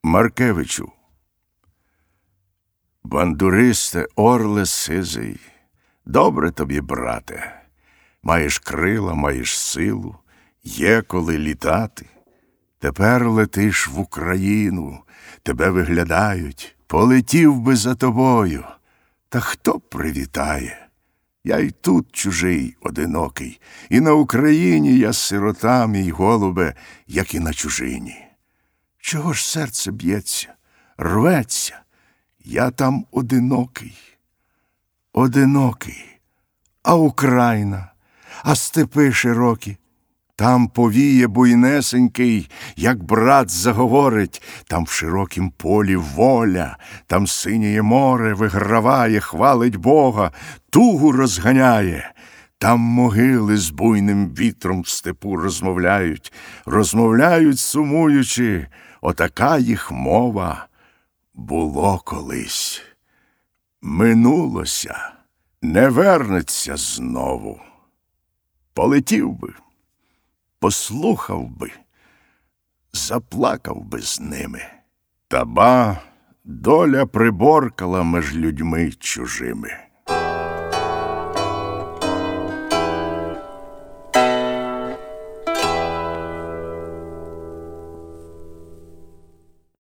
Маркевичу. Бандуристе, орле сизий, добре тобі, брате. Маєш крила, маєш силу, є коли літати. Тепер летиш в Україну, тебе виглядають, полетів би за тобою. Та хто привітає? Я й тут чужий, одинокий, і на Україні я сирота, мій голубе, як і на чужині. Чого ж серце б'ється, рветься? Я там одинокий, одинокий, а Україна, а степи широкі. Там повіє буйнесенький, як брат заговорить, там в широкім полі воля, там синє море виграває, хвалить Бога, тугу розганяє. Там могили з буйним вітром в степу розмовляють, розмовляють сумуючи, отака їх мова. Було колись, минулося, не вернеться знову. Полетів би, послухав би, заплакав би з ними. Та ба, доля приборкала меж людьми чужими.